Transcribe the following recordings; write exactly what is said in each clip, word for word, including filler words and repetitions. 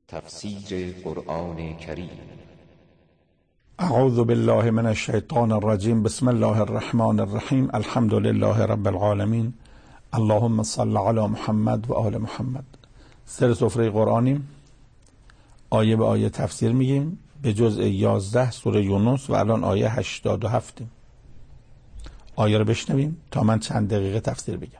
تفسیر قرآن کریم. اعوذ بالله من الشیطان الرجیم. بسم الله الرحمن الرحیم. الحمد لله رب العالمین. اللهم صل علی محمد و آل محمد. سر سفره قرآنیم، آیه به آیه تفسیر میگیم به جزء یازده سوره یونس و الان آیه هشتاد و هفت. آیه رو بشنویم تا من چند دقیقه تفسیر بگم.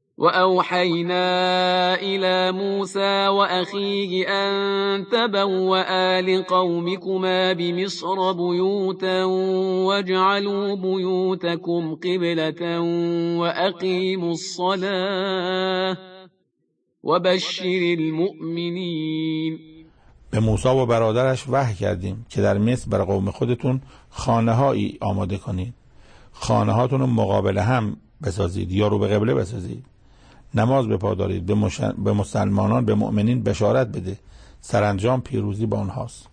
وأوحينا إلى موسى وأخيه أن تبوأ لقومكما بمصر بيوتا واجعلوا بيوتكم قبلة وأقيموا الصلاة وبشر المؤمنين. به موسی و برادرش وحی کردیم که در مصر بر قوم خودتون خانه هایی آماده کنید، خانه هاتون رو مقابل هم بسازید یا رو به قبله بسازید، نماز بپادارید، به, مش... به مسلمانان به مؤمنین بشارت بده، سرانجام پیروزی با اونهاست.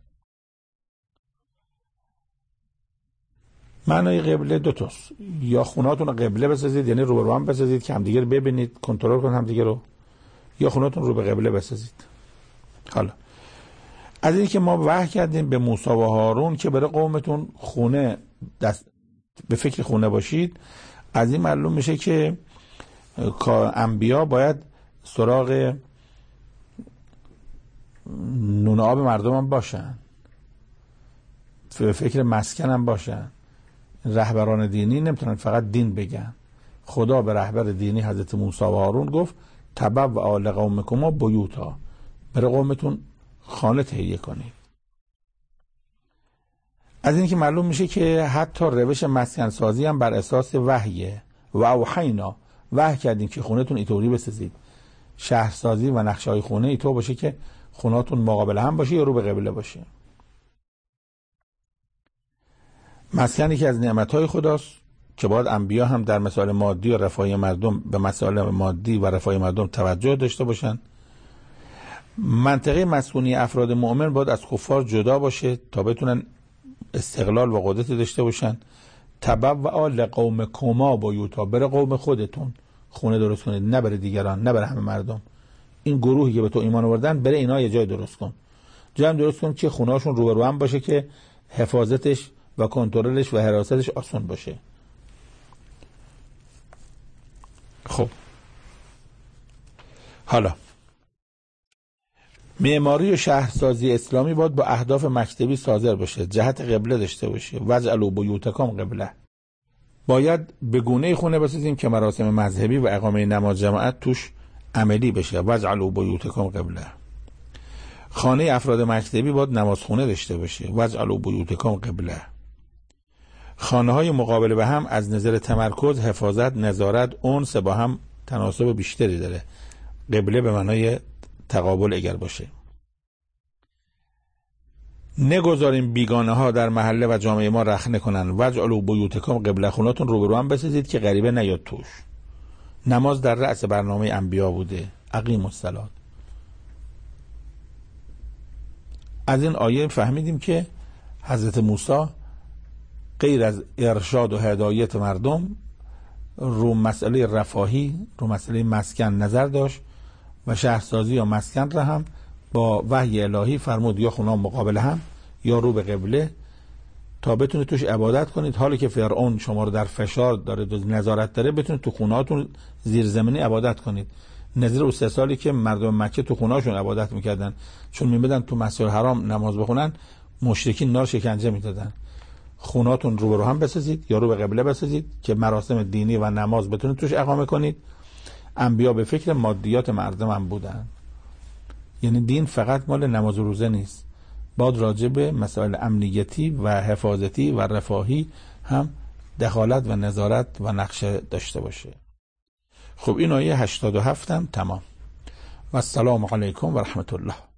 معنای قبله دو تاست، یا خونهاتون رو قبله بسازید یعنی رو به رو هم بسازید که همدیگه رو ببینید، کنترل کنید همدیگه رو، یا خونهاتون رو به قبله بسازید. حالا از این که ما وحی کردیم به موسی و هارون که برای قومتون خونه دست به فکر خونه باشید، از این معلوم میشه که انبیا باید سراغ نون آب مردم هم باشن، به فکر مسکن هم باشن. رهبران دینی نمیتونن فقط دین بگن. خدا به رهبر دینی حضرت موسی و هارون گفت تبوأ لقومکما بیوتا، برای قومتون خانه تهیه کنید. از این که معلوم میشه که حتی روش مسکن سازی هم بر اساس وحیه. و اوحینا، وحی کردیم که خونهتون اینطوری بسازید، شهرسازی و نقشه‌های خونه اینطور باشه که خونهاتون مقابل هم باشه یا رو به قبله باشه. مسکنی که از نعمت‌های خداست که باید انبیا هم در مسائل مادی و رفاه مردم به مسائل مادی و رفاه مردم توجه داشته باشن. منطقه مسکونی افراد مؤمن باید از کفار جدا باشه تا بتونن استقلال و قدرت داشته باشن. تبوأ لقومکما بیوتا، برای قوم خودتون خونه درست کنید، نه برای دیگران، نه برای همه مردم. این گروهی که به تو ایمان آوردن برای اینا یه جای درست کن، جای هم درست کن که خونه‌هاشون رو به رو هم باشه که حفاظتش و کنترلش و حراستش آسان باشه. خب حالا معماری و شهرسازی اسلامی باید با اهداف مکتبی صادر باشه، جهت قبله داشته باشه. واجعلوا بیوتکم قبله، باید به گونه خونه بسازیم که مراسم مذهبی و اقامه نماز جماعت توش عملی بشه. واجعلوا بیوتکم قبله. خانه افراد مکتبی باید نمازخونه داشته باشه. واجعلوا بیوتکم قبله. خانه های مقابل به هم از نظر تمرکز، حفاظت، نظارت، انس با هم تناسب بیشتری داره. قبله به معنای تقابل اگر باشه. نگذاریم بیگانه ها در محله و جامعه ما رخنه کنن. واجعلوا بیوتکم قبله، خوناتون رو به رو هم بسازید که غریبه نیاد توش. نماز در رأس برنامه انبیا بوده. اقیموا الصلاة. از این آیه فهمیدیم که حضرت موسی غیر از ارشاد و هدایت مردم رو مسئله رفاهی، رو مسئله مسکن نظر داشت و شهرسازی یا مسکن را هم با وحی الهی فرمود یا خونه مقابل هم یا رو به قبله تا بتونید توش عبادت کنید. حالی که فرعون شما رو در فشار داره، نظارت داره، بتونید تو خونهاتون زیرزمینی عبادت کنید. نظیر اون سه سالی که مردم مکه تو خونهاشون عبادت میکردن، چون میمدن تو مسجد حرام نماز بخونن، مشرکین نار شکنجه میدادن. خونهاتون رو به رو هم بسازید یا رو به قبله بسازید که مراسم دینی و نماز بتونید توش اقامه کنید. انبیا به فکر مادیات مردم هم بودن، یعنی دین فقط مال نماز و روزه نیست، باید راجع به مسائل امنیتی و حفاظتی و رفاهی هم دخالت و نظارت و نقشه داشته باشه. خب این آیه هشتاد و هفت هم تمام. و السلام علیکم و رحمت الله.